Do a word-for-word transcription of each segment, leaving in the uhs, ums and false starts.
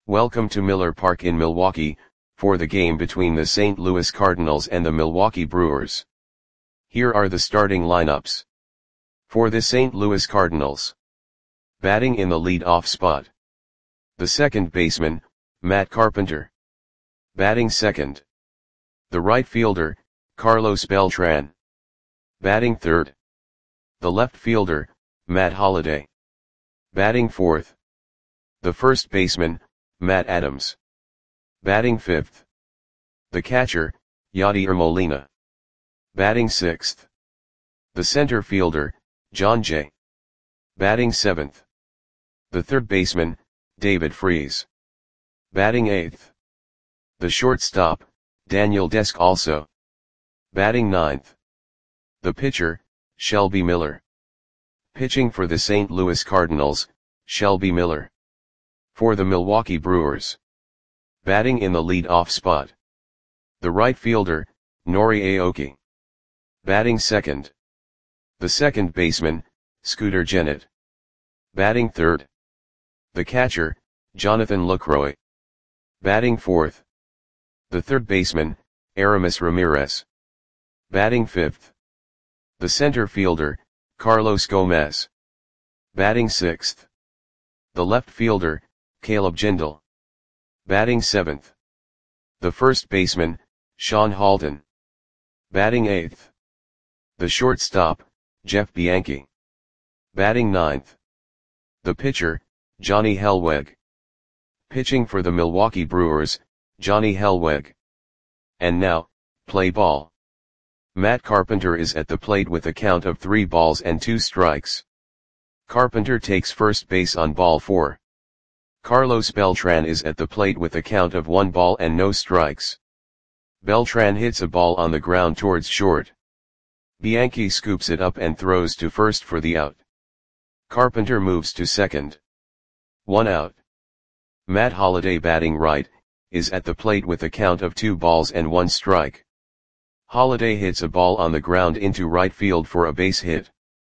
Welcome to Miller Park in Milwaukee, for the game between the Saint Louis Cardinals and the Milwaukee Brewers. Here are the starting lineups. For the Saint Louis Cardinals. Batting in the lead-off spot. The second baseman, Matt Carpenter. Batting second. The right fielder, Carlos Beltran. Batting third. The left fielder, Matt Holliday. Batting fourth. The first baseman, Matt Adams. Batting fifth. The catcher, Yadier Molina. Batting sixth. The center fielder, Jon Jay. Batting seventh. The third baseman, David Freese. Batting eighth. The shortstop, Daniel Descalso. Batting ninth. The pitcher, Shelby Miller. Pitching for the Saint Louis Cardinals, Shelby Miller. For the Milwaukee Brewers. Batting in the lead-off spot. The right fielder, Nori Aoki. Batting second. The second baseman, Scooter Gennett. Batting third. The catcher, Jonathan Lucroy. Batting fourth. The third baseman, Aramis Ramirez. Batting fifth. The center fielder, Carlos Gomez. Batting sixth. The left fielder, Caleb Jindal. Batting seventh. The first baseman, Sean Halton. Batting eighth. The shortstop, Jeff Bianchi. Batting ninth. The pitcher, Johnny Hellweg. Pitching for the Milwaukee Brewers, Johnny Hellweg. And now, play ball. Matt Carpenter is at the plate with a count of three balls and two strikes. Carpenter takes first base on ball four. Carlos Beltran is at the plate with a count of one ball and no strikes. Beltran hits a ball on the ground towards short. Bianchi scoops it up and throws to first for the out. Carpenter moves to second. One out. Matt Holliday, batting right, is at the plate with a count of two balls and one strike. Holliday hits a ball on the ground into right field for a base hit.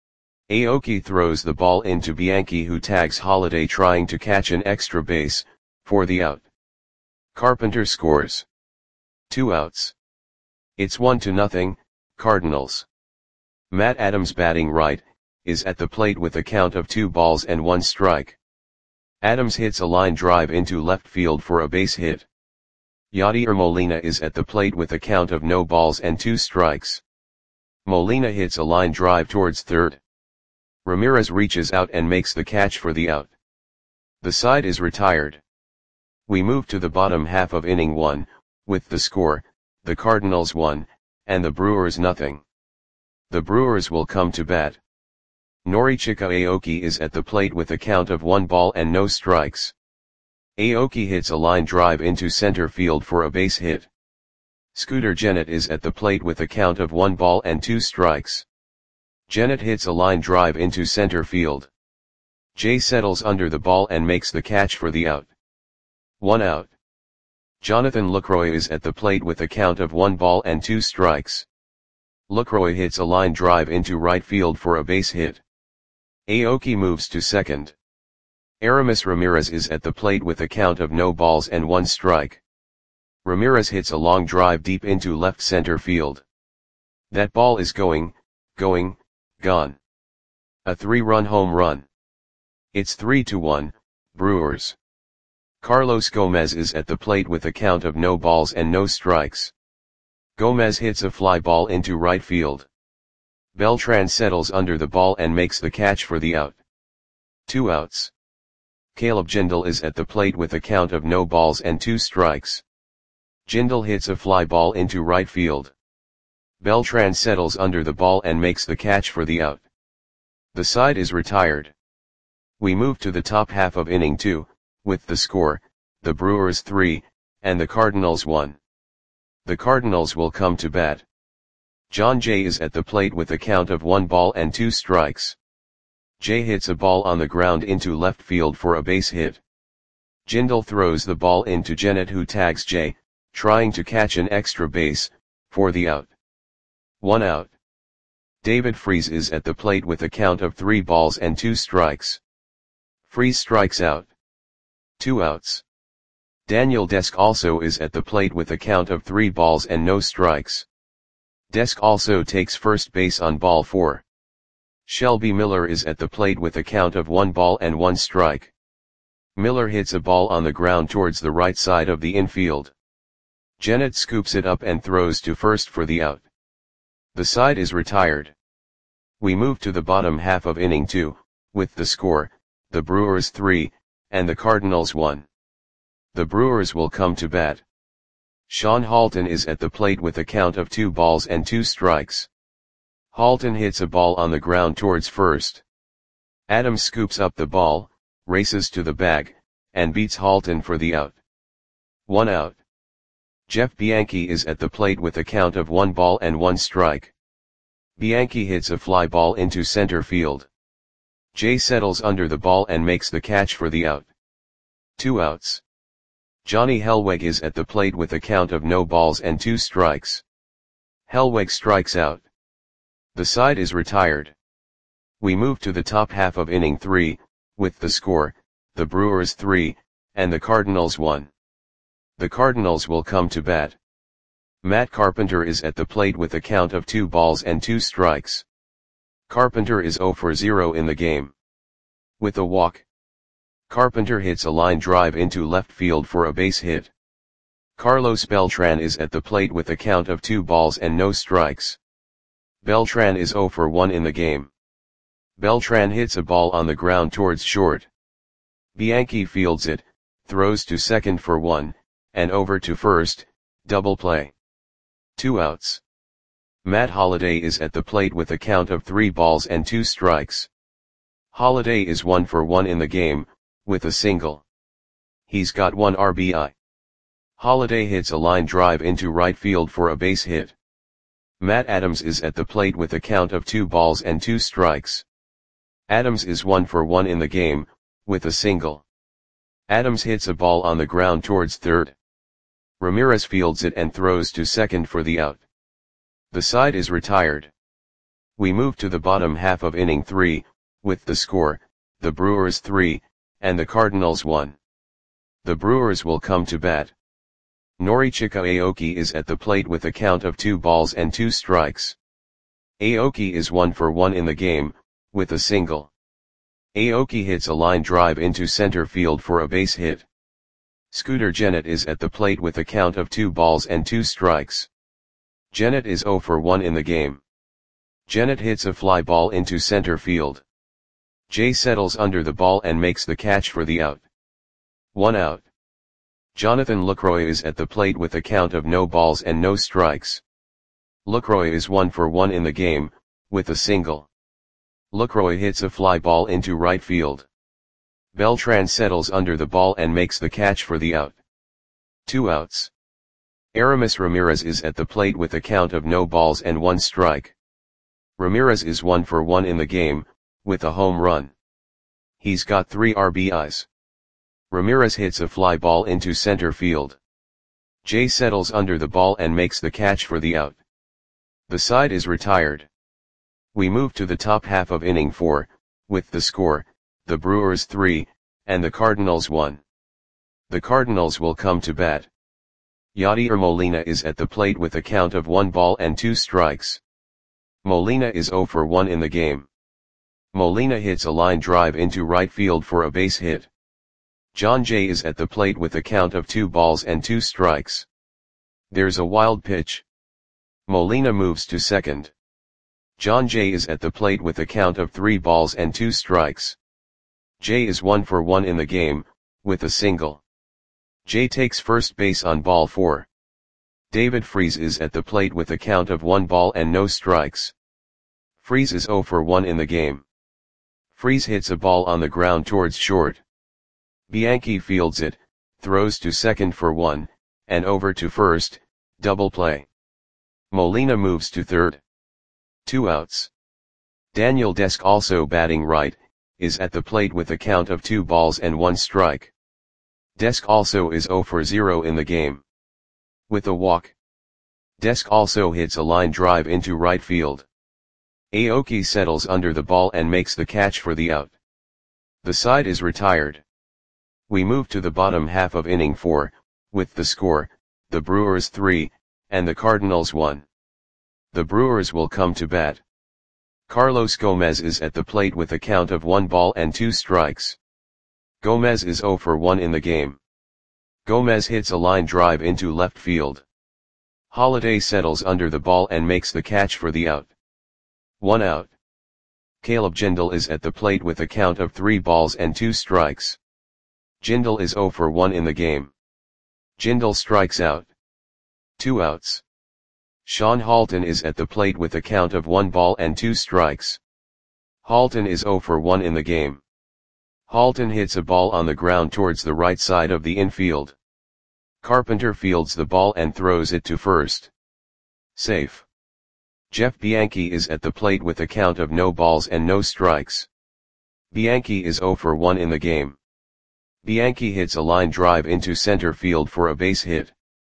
Aoki throws the ball into Bianchi, who tags Holliday trying to catch an extra base, for the out. Carpenter scores. Two outs. It's one to nothing, Cardinals. Matt Adams, batting right, is at the plate with a count of two balls and one strike. Adams hits a line drive into left field for a base hit. Yadier Molina is at the plate with a count of no balls and two strikes. Molina hits a line drive towards third. Ramirez reaches out and makes the catch for the out. The side is retired. We move to the bottom half of inning one, with the score, the Cardinals one, and the Brewers nothing. The Brewers will come to bat. Norichika Aoki is at the plate with a count of one ball and no strikes. Aoki hits a line drive into center field for a base hit. Scooter Gennett is at the plate with a count of one ball and two strikes. Gennett hits a line drive into center field. Jay settles under the ball and makes the catch for the out. One out. Jonathan Lucroy is at the plate with a count of one ball and two strikes. Lucroy hits a line drive into right field for a base hit. Aoki moves to second. Aramis Ramirez is at the plate with a count of no balls and one strike. Ramirez hits a long drive deep into left center field. That ball is going, going, gone. A three-run home run. It's three to one, Brewers. Carlos Gomez is at the plate with a count of no balls and no strikes. Gomez hits a fly ball into right field. Beltran settles under the ball and makes the catch for the out. Two outs. Caleb Jindal is at the plate with a count of no balls and two strikes. Jindal hits a fly ball into right field. Beltran settles under the ball and makes the catch for the out. The side is retired. We move to the top half of inning two, with the score, the Brewers three, and the Cardinals one. The Cardinals will come to bat. Jon Jay is at the plate with a count of one ball and two strikes. Jay hits a ball on the ground into left field for a base hit. Jindal throws the ball into Gennett, who tags Jay, trying to catch an extra base, for the out. One out. David Freese is at the plate with a count of three balls and two strikes. Freese strikes out. Two outs. Daniel Desk also is at the plate with a count of three balls and no strikes. Desk also takes first base on ball four. Shelby Miller is at the plate with a count of one ball and one strike. Miller hits a ball on the ground towards the right side of the infield. Jennett scoops it up and throws to first for the out. The side is retired. We move to the bottom half of inning two, with the score, the Brewers three, and the Cardinals one. The Brewers will come to bat. Sean Halton is at the plate with a count of two balls and two strikes. Halton hits a ball on the ground towards first. Adams scoops up the ball, races to the bag, and beats Halton for the out. One out. Jeff Bianchi is at the plate with a count of one ball and one strike. Bianchi hits a fly ball into center field. Jay settles under the ball and makes the catch for the out. Two outs. Johnny Helweg is at the plate with a count of no balls and two strikes. Helweg strikes out. The side is retired. We move to the top half of inning three, with the score, the Brewers three, and the Cardinals one. The Cardinals will come to bat. Matt Carpenter is at the plate with a count of two balls and two strikes. Carpenter is zero for zero in the game. With a walk, Carpenter hits a line drive into left field for a base hit. Carlos Beltran is at the plate with a count of two balls and no strikes. Beltran is zero for one in the game. Beltran hits a ball on the ground towards short. Bianchi fields it, throws to second for one, and over to first, double play. Two outs. Matt Holliday is at the plate with a count of three balls and two strikes. Holliday is one for one in the game, with a single. He's got one R B I. Holliday hits a line drive into right field for a base hit. Matt Adams is at the plate with a count of two balls and two strikes. Adams is one for one in the game, with a single. Adams hits a ball on the ground towards third. Ramirez fields it and throws to second for the out. The side is retired. We move to the bottom half of inning three, with the score, the Brewers three, and the Cardinals one. The Brewers will come to bat. Norichika Aoki is at the plate with a count of two balls and two strikes. Aoki is one for one in the game, with a single. Aoki hits a line drive into center field for a base hit. Scooter Jennett is at the plate with a count of two balls and two strikes. Jennett is zero for one in the game. Jennett hits a fly ball into center field. Jay settles under the ball and makes the catch for the out. One out. Jonathan Lucroy is at the plate with a count of no balls and no strikes. Lucroy is one for one in the game, with a single. Lucroy hits a fly ball into right field. Beltran settles under the ball and makes the catch for the out. Two outs. Aramis Ramirez is at the plate with a count of no balls and one strike. Ramirez is one for one in the game, with a home run. He's got three R B Is. Ramirez hits a fly ball into center field. Jay settles under the ball and makes the catch for the out. The side is retired. We move to the top half of inning four, with the score, the Brewers three, and the Cardinals one. The Cardinals will come to bat. Yadier Molina is at the plate with a count of one ball and two strikes. Molina is zero for one in the game. Molina hits a line drive into right field for a base hit. John Jay is at the plate with a count of two balls and two strikes. There's a wild pitch. Molina moves to second. John Jay is at the plate with a count of three balls and two strikes. Jay is one for one in the game, with a single. Jay takes first base on ball four. David Freese is at the plate with a count of one ball and no strikes. Freese is zero for one in the game. Freese hits a ball on the ground towards short. Bianchi fields it, throws to second for one, and over to first, double play. Molina moves to third. Two outs. Daniel Desk, also batting right, is at the plate with a count of two balls and one strike. Desk also is zero for zero in the game. With a walk, Desk also hits a line drive into right field. Aoki settles under the ball and makes the catch for the out. The side is retired. We move to the bottom half of inning four, with the score, the Brewers three, and the Cardinals one. The Brewers will come to bat. Carlos Gomez is at the plate with a count of one ball and two strikes. Gomez is zero for one in the game. Gomez hits a line drive into left field. Holliday settles under the ball and makes the catch for the out. One out. Caleb Jindal is at the plate with a count of three balls and two strikes. Jindal is zero for one in the game. Jindal strikes out. Two outs. Sean Halton is at the plate with a count of one ball and two strikes. Halton is zero for one in the game. Halton hits a ball on the ground towards the right side of the infield. Carpenter fields the ball and throws it to first. Safe. Jeff Bianchi is at the plate with a count of no balls and no strikes. Bianchi is zero for one in the game. Bianchi hits a line drive into center field for a base hit.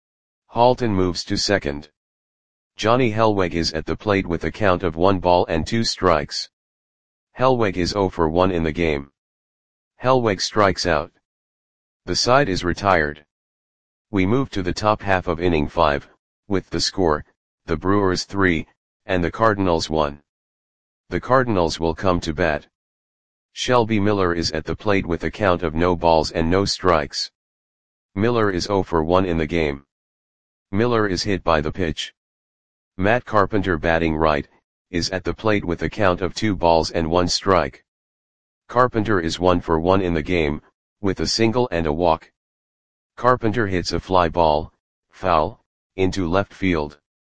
Halton moves to second. Johnny Helweg is at the plate with a count of one ball and two strikes. Helweg is zero for one in the game. Helweg strikes out. The side is retired. We move to the top half of inning five, with the score, the Brewers three, and the Cardinals one. The Cardinals will come to bat. Shelby Miller is at the plate with a count of no balls and no strikes. Miller is zero for one in the game. Miller is hit by the pitch. Matt Carpenter, batting right, is at the plate with a count of two balls and one strike. Carpenter is one for one in the game, with a single and a walk. Carpenter hits a fly ball, foul, into left field.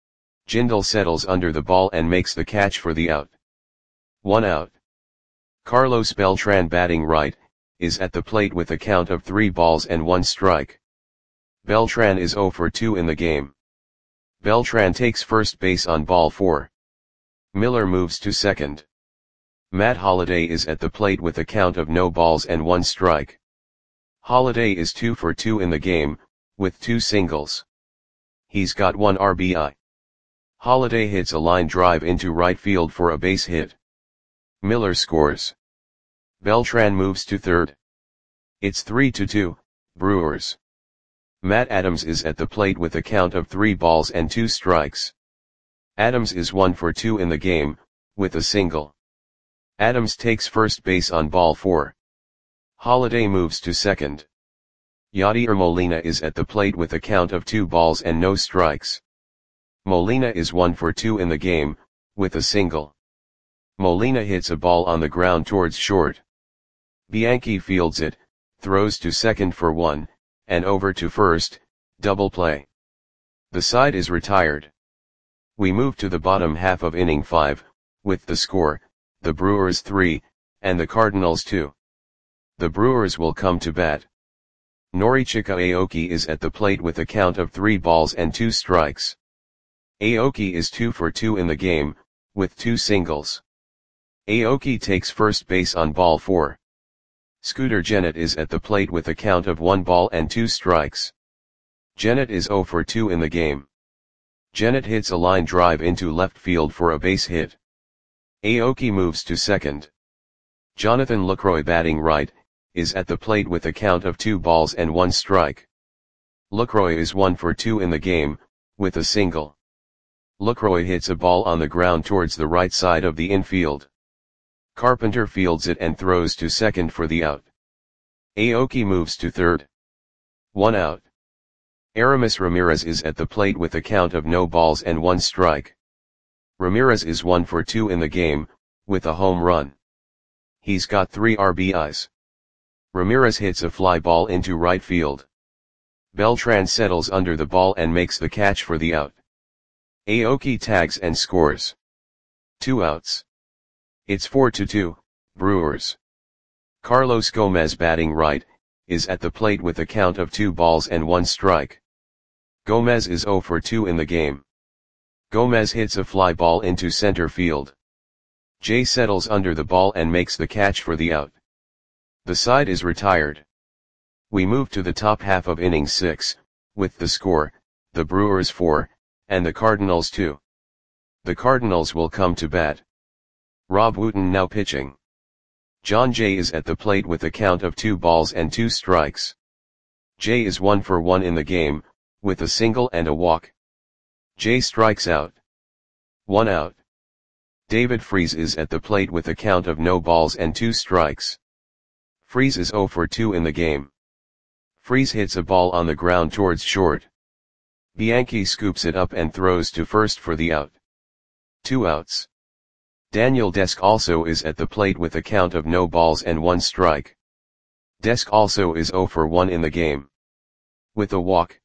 Jindal settles under the ball and makes the catch for the out. One out. Carlos Beltran, batting right, is at the plate with a count of three balls and one strike. Beltran is zero for two in the game. Beltran takes first base on ball four. Miller moves to second. Matt Holliday is at the plate with a count of no balls and one strike. Holliday is two for two in the game, with two singles. He's got one R B I. Holliday hits a line drive into right field for a base hit. Miller scores. Beltran moves to third. It's three to two, Brewers. Matt Adams is at the plate with a count of three balls and two strikes. Adams is one for two in the game, with a single. Adams takes first base on ball four. Holliday moves to second. Yadier Molina is at the plate with a count of two balls and no strikes. Molina is one for two in the game, with a single. Molina hits a ball on the ground towards short. Bianchi fields it, throws to second for one, and over to first, double play. The side is retired. We move to the bottom half of inning five, with the score, the Brewers three, and the Cardinals two. The Brewers will come to bat. Norichika Aoki is at the plate with a count of three balls and two strikes. Aoki is two for two in the game, with two singles. Aoki takes first base on ball four. Scooter Gennett is at the plate with a count of one ball and two strikes. Gennett is zero for two in the game. Gennett hits a line drive into left field for a base hit. Aoki moves to second. Jonathan Lucroy, batting right, is at the plate with a count of two balls and one strike. Lucroy is one for two in the game, with a single. Lucroy hits a ball on the ground towards the right side of the infield. Carpenter fields it and throws to second for the out. Aoki moves to third. One out. Aramis Ramirez is at the plate with a count of no balls and one strike. Ramirez is one for two in the game, with a home run. He's got three R B Is. Ramirez hits a fly ball into right field. Beltran settles under the ball and makes the catch for the out. Aoki tags and scores. Two outs. It's four to two, Brewers. Carlos Gomez, batting right, is at the plate with a count of two balls and one strike. Gomez is zero for two in the game. Gomez hits a fly ball into center field. Jay settles under the ball and makes the catch for the out. The side is retired. We move to the top half of inning six, with the score, the Brewers four, and the Cardinals two. The Cardinals will come to bat. Rob Wooten now pitching. John Jay is at the plate with a count of two balls and two strikes. Jay is one for one in the game, with a single and a walk. Jay strikes out. One out. David Freese is at the plate with a count of no balls and two strikes. Freese is zero for two in the game. Freese hits a ball on the ground towards short. Bianchi scoops it up and throws to first for the out. Two outs. Daniel Desk also is at the plate with a count of no balls and one strike. Desk also is zero for one in the game. With a walk.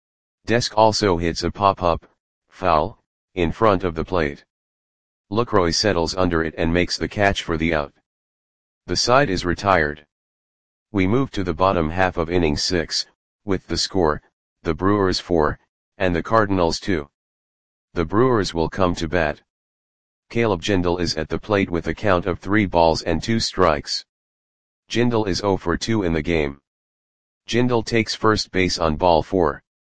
Desk also hits a pop-up, foul, in front of the plate. Lucroy settles under it and makes the catch for the out. The side is retired. We move to the bottom half of inning six, with the score, the Brewers four, and the Cardinals two. The Brewers will come to bat. Caleb Jindal is at the plate with a count of three balls and two strikes. Jindal is zero for two in the game. Jindal takes first base on ball four.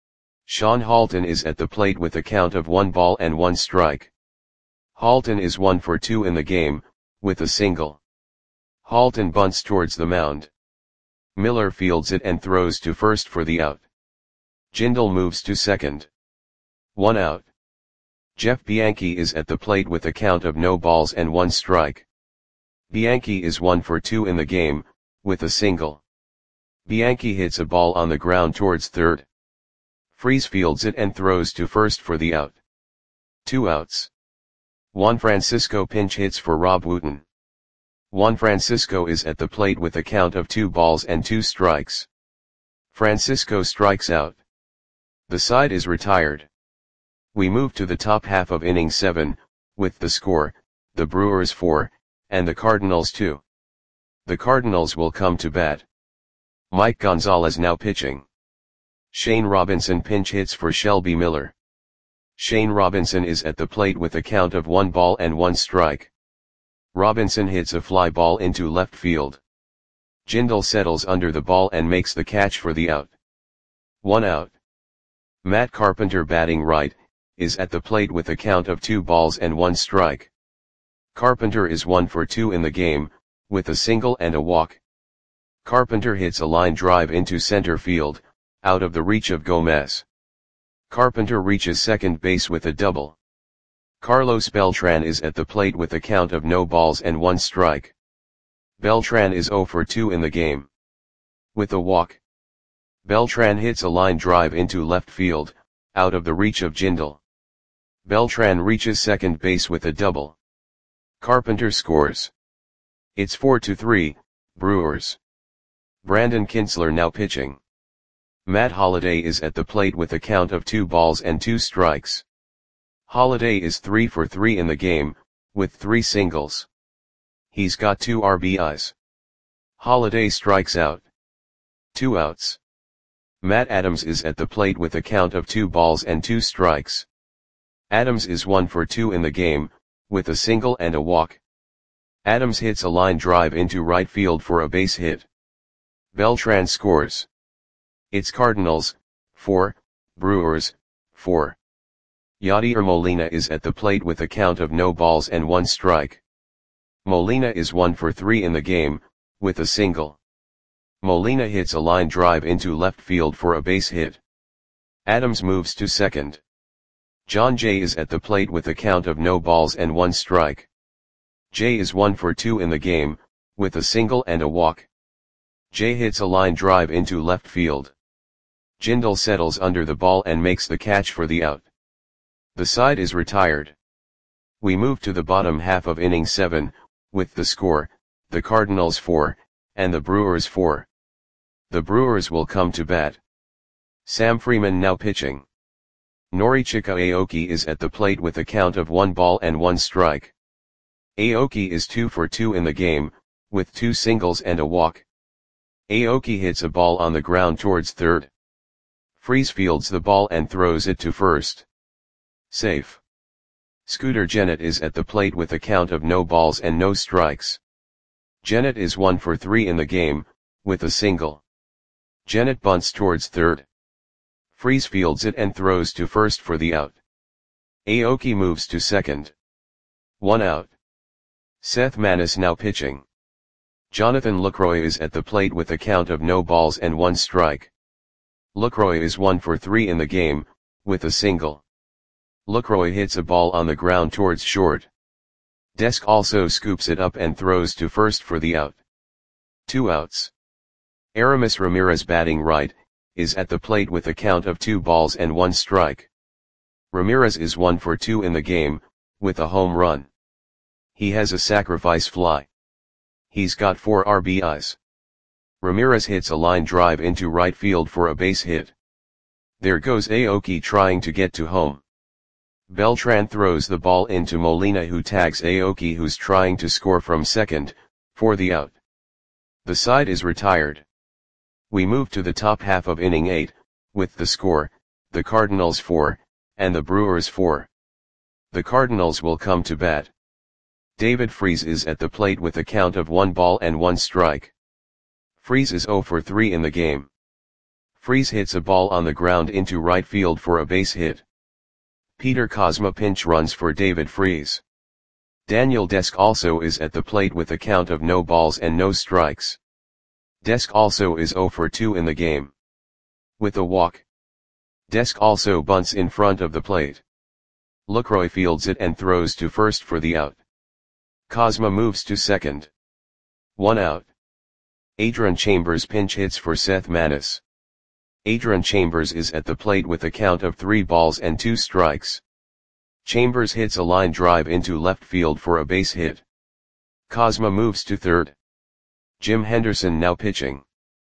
Sean Halton is at the plate with a count of one ball and one strike. Halton is one for two in the game, with a single. Halton bunts towards the mound. Miller fields it and throws to first for the out. Jindal moves to second. One out. Jeff Bianchi is at the plate with a count of no balls and one strike. Bianchi is one for two in the game, with a single. Bianchi hits a ball on the ground towards third. Freese fields it and throws to first for the out. Two outs. Juan Francisco pinch hits for Rob Wooten. Juan Francisco is at the plate with a count of two balls and two strikes. Francisco strikes out. The side is retired. We move to the top half of inning seven, with the score, the Brewers four, and the Cardinals two. The Cardinals will come to bat. Mike Gonzalez now pitching. Shane Robinson pinch hits for Shelby Miller. Shane Robinson is at the plate with a count of one ball and one strike. Robinson hits a fly ball into left field. Jindal settles under the ball and makes the catch for the out. One out. Matt Carpenter batting right, is at the plate with a count of two balls and one strike. Carpenter is one for two in the game, with a single and a walk. Carpenter hits a line drive into center field, out of the reach of Gomez. Carpenter reaches second base with a double. Carlos Beltran is at the plate with a count of no balls and one strike. Beltran is zero for two in the game. With a walk. Beltran hits a line drive into left field, out of the reach of Jindal. Beltran reaches second base with a double. Carpenter scores. It's four to three, Brewers. Brandon Kintzler now pitching. Matt Holliday is at the plate with a count of two balls and two strikes. Holliday is three for three in the game, with three singles. He's got two R B Is. Holliday strikes out. Two outs. Matt Adams is at the plate with a count of two balls and two strikes. Adams is one for two in the game, with a single and a walk. Adams hits a line drive into right field for a base hit. Beltran scores. It's Cardinals, four, Brewers, four. Yadier Molina is at the plate with a count of no balls and one strike. Molina is one for three in the game, with a single. Molina hits a line drive into left field for a base hit. Adams moves to second. John Jay is at the plate with a count of no balls and one strike. Jay is one for two in the game, with a single and a walk. Jay hits a line drive into left field. Jindal settles under the ball and makes the catch for the out. The side is retired. We move to the bottom half of inning seven, with the score, the Cardinals four, and the Brewers four. The Brewers will come to bat. Sam Freeman now pitching. Norichika Aoki is at the plate with a count of one ball and one strike. Aoki is two for two in the game, with two singles and a walk. Aoki hits a ball on the ground towards third. Freese fields the ball and throws it to first. Safe. Scooter Gennett is at the plate with a count of no balls and no strikes. Gennett is one for three in the game, with a single. Gennett bunts towards third. Freese fields it and throws to first for the out. Aoki moves to second. One out. Seth Manis now pitching. Jonathan Lucroy is at the plate with a count of no balls and one strike. Lucroy is one for three in the game, with a single. Lucroy hits a ball on the ground towards short. Desk also scoops it up and throws to first for the out. Two outs. Aramis Ramirez, batting right, is at the plate with a count of two balls and one strike. Ramirez is one for two in the game, with a home run. He has a sacrifice fly. He's got four R B Is. Ramirez hits a line drive into right field for a base hit. There goes Aoki trying to get to home. Beltran throws the ball into Molina, who tags Aoki, who's trying to score from second, for the out. The side is retired. We move to the top half of inning eight, with the score, the Cardinals four, and the Brewers four. The Cardinals will come to bat. David Freese is at the plate with a count of one ball and one strike. Freese is zero for three in the game. Freese hits a ball on the ground into right field for a base hit. Peter Kozma pinch runs for David Freese. Daniel Desk also is at the plate with a count of no balls and no strikes. Desk also is zero for two in the game. With a walk. Desk also bunts in front of the plate. Lucroy fields it and throws to first for the out. Kozma moves to second. One out. Adrian Chambers pinch hits for Seth Manis. Adrian Chambers is at the plate with a count of three balls and two strikes. Chambers hits a line drive into left field for a base hit. Kozma moves to third. Jim Henderson now pitching.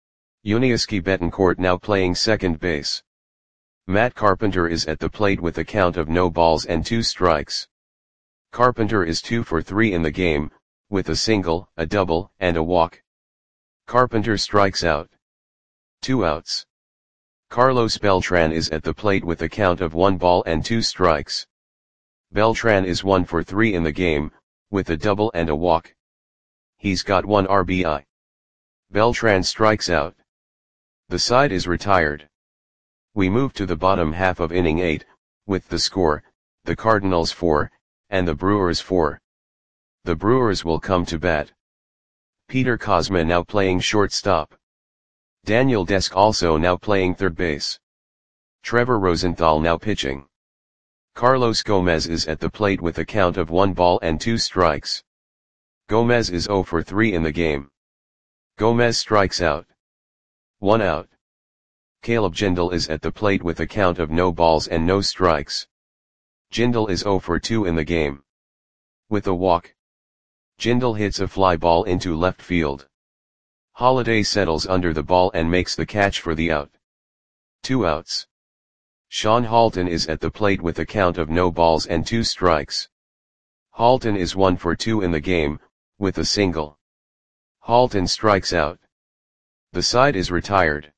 Yuniesky Betancourt now playing second base. Matt Carpenter is at the plate with a count of no balls and two strikes. Carpenter is two for three in the game, with a single, a double, and a walk. Carpenter strikes out. Two outs. Carlos Beltran is at the plate with a count of one ball and two strikes. Beltran is one for three in the game, with a double and a walk. He's got one R B I. Beltran strikes out. The side is retired. We move to the bottom half of inning eight, with the score, the Cardinals four, and the Brewers four. The Brewers will come to bat. Peter Kozma now playing shortstop. Daniel Desk also now playing third base. Trevor Rosenthal now pitching. Carlos Gomez is at the plate with a count of one ball and two strikes. Gomez is zero for three in the game. Gomez strikes out. One out. Caleb Jindal is at the plate with a count of no balls and no strikes. Jindal is zero for two in the game. With a walk. Jindal hits a fly ball into left field. Holiday settles under the ball and makes the catch for the out. Two outs. Sean Halton is at the plate with a count of no balls and two strikes. Halton is one for two in the game, with a single. Halton strikes out. The side is retired.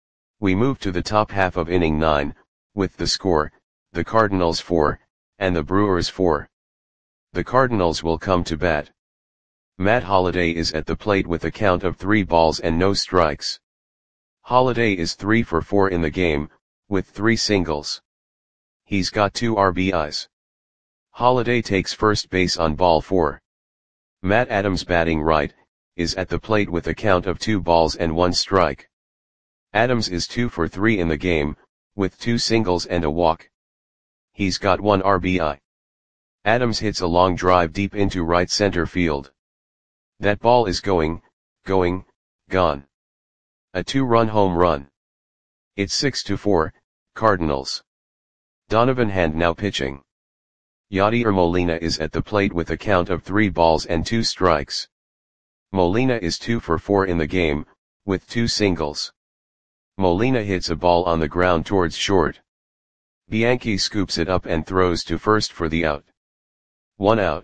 We move to the top half of inning nine, with the score, the Cardinals four, and the Brewers four. The Cardinals will come to bat. Matt Holliday is at the plate with a count of three balls and no strikes. Holliday is three for four in the game, with three singles. He's got two R B Is. Holliday takes first base on ball four. Matt Adams, batting right, is at the plate with a count of two balls and one strike. Adams is two for three in the game, with two singles and a walk. He's got one R B I. Adams hits a long drive deep into right center field. That ball is going, going, gone. A two-run home run. It's six to four, Cardinals. Donovan Hand now pitching. Yadier Molina is at the plate with a count of three balls and two strikes. Molina is two for four in the game, with two singles. Molina hits a ball on the ground towards short. Bianchi scoops it up and throws to first for the out. One out.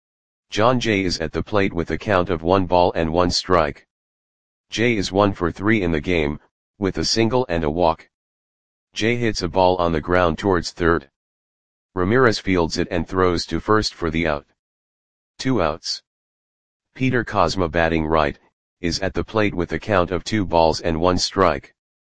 John Jay is at the plate with a count of one ball and one strike. Jay is one for three in the game, with a single and a walk. Jay hits a ball on the ground towards third. Ramirez fields it and throws to first for the out. Two outs. Peter Kozma, batting right, is at the plate with a count of two balls and one strike.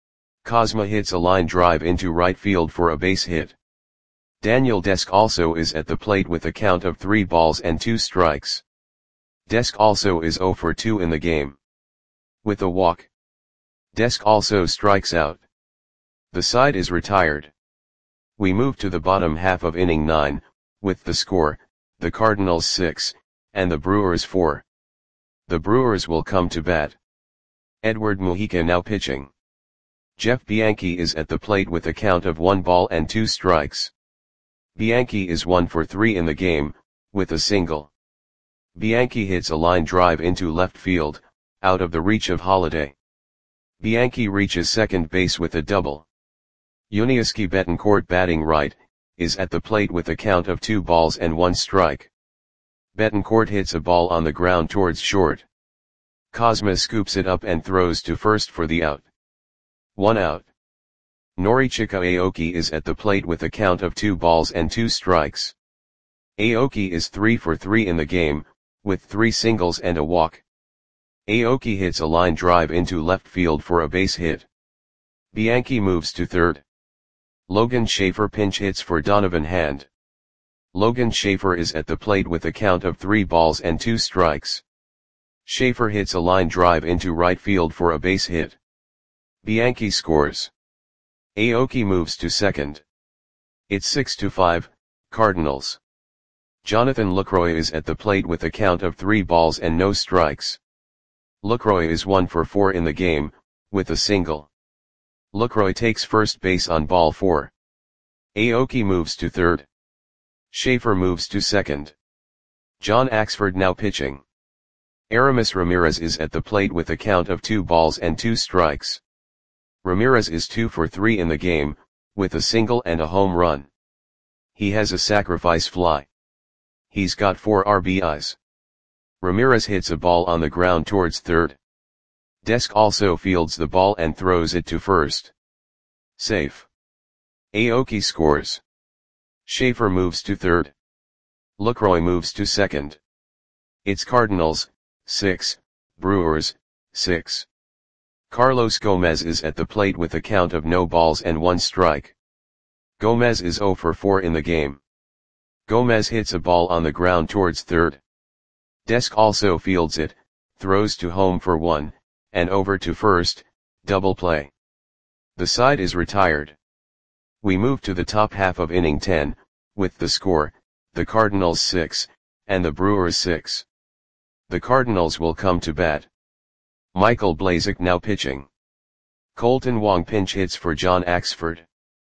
Kozma hits a line drive into right field for a base hit. Daniel Desk also is at the plate with a count of three balls and two strikes. Desk also is zero for two in the game. With a walk, Desk also strikes out. The side is retired. We move to the bottom half of inning nine, with the score, the Cardinals six, and the Brewers four. The Brewers will come to bat. Edward Mujica now pitching. Jeff Bianchi is at the plate with a count of one ball and two strikes. Bianchi is one for three in the game, with a single. Bianchi hits a line drive into left field, out of the reach of Holliday. Bianchi reaches second base with a double. Yuniesky Betancourt batting right, is at the plate with a count of two balls and one strike. Betancourt hits a ball on the ground towards short. Cosma scoops it up and throws to first for the out. One out. Norichika Aoki is at the plate with a count of two balls and two strikes. Aoki is three for three in the game, with three singles and a walk. Aoki hits a line drive into left field for a base hit. Bianchi moves to third. Logan Schaefer pinch hits for Donovan Hand. Logan Schaefer is at the plate with a count of three balls and two strikes. Schaefer hits a line drive into right field for a base hit. Bianchi scores. Aoki moves to second. It's six to five, Cardinals. Jonathan Lucroy is at the plate with a count of three balls and no strikes. Lucroy is one for four in the game, with a single. Lucroy takes first base on ball four. Aoki moves to third. Schaefer moves to second. John Axford now pitching. Aramis Ramirez is at the plate with a count of two balls and two strikes. Ramirez is two for three in the game, with a single and a home run. He has a sacrifice fly. He's got four R B Is. Ramirez hits a ball on the ground towards third. Desk also fields the ball and throws it to first. Safe. Aoki scores. Schaefer moves to third. Lucroy moves to second. It's Cardinals, six, Brewers, six. Carlos Gomez is at the plate with a count of no balls and one strike. Gomez is zero for four in the game. Gomez hits a ball on the ground towards third. Desk also fields it, throws to home for one, and over to first, double play. The side is retired. We move to the top half of inning ten, with the score, the Cardinals six, and the Brewers six. The Cardinals will come to bat. Michael Blazek now pitching. Colton Wong pinch hits for John Axford.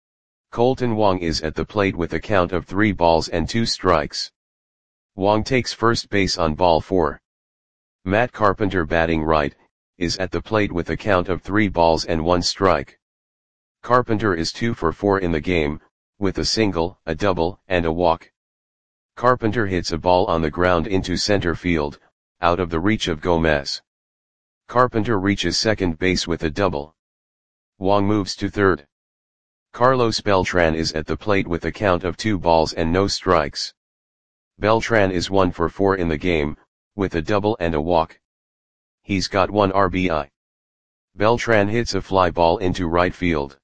Colton Wong is at the plate with a count of three balls and two strikes. Wong takes first base on ball four. Matt Carpenter batting right, is at the plate with a count of three balls and one strike. Carpenter is two for four in the game, with a single, a double, and a walk. Carpenter hits a ball on the ground into center field, out of the reach of Gomez. Carpenter reaches second base with a double. Wong moves to third. Carlos Beltran is at the plate with a count of two balls and no strikes. Beltran is one for four in the game, with a double and a walk. He's got one R B I. Beltran hits a fly ball into right field.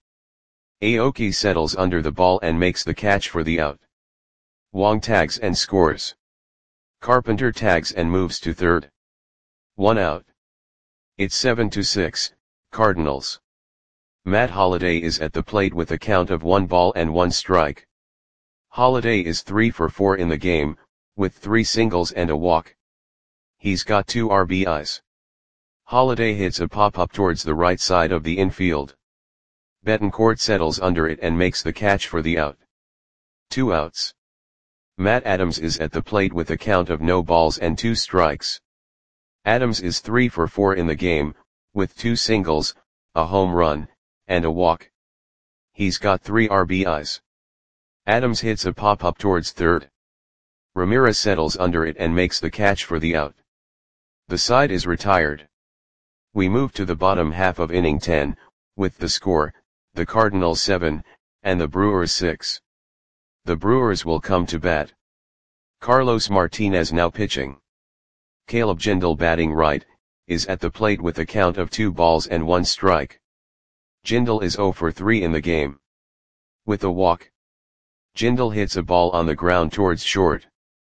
Aoki settles under the ball and makes the catch for the out. Wong tags and scores. Carpenter tags and moves to third. One out. It's seven to six, Cardinals. Matt Holliday is at the plate with a count of one ball and one strike. Holliday is three for four in the game, with three singles and a walk. He's got two R B Is. Holliday hits a pop-up towards the right side of the infield. Betancourt settles under it and makes the catch for the out. Two outs. Matt Adams is at the plate with a count of no balls and two strikes. Adams is three for four in the game, with two singles, a home run, and a walk. He's got three R B Is. Adams hits a pop-up towards third. Ramirez settles under it and makes the catch for the out. The side is retired. We move to the bottom half of inning ten, with the score, the Cardinals seven, and the Brewers six. The Brewers will come to bat. Carlos Martinez now pitching. Caleb Jindal batting right, is at the plate with a count of two balls and one strike. Jindal is zero for three in the game. With a walk. Jindal hits a ball on the ground towards short.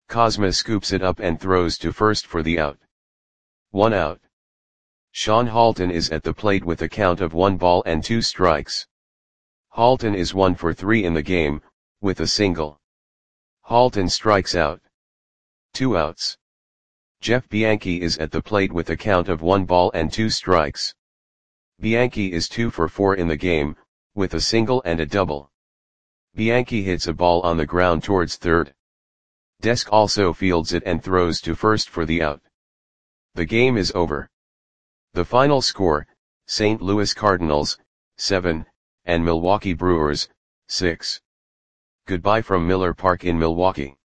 Cosma scoops it up and throws to first for the out. One out. Sean Halton is at the plate with a count of one ball and two strikes. Halton is one for three in the game, with a single. Halton strikes out. Two outs. Jeff Bianchi is at the plate with a count of one ball and two strikes. Bianchi is two for four in the game, with a single and a double. Bianchi hits a ball on the ground towards third. Desk also fields it and throws to first for the out. The game is over. The final score, Saint Louis Cardinals, seven, and Milwaukee Brewers, six. Goodbye from Miller Park in Milwaukee.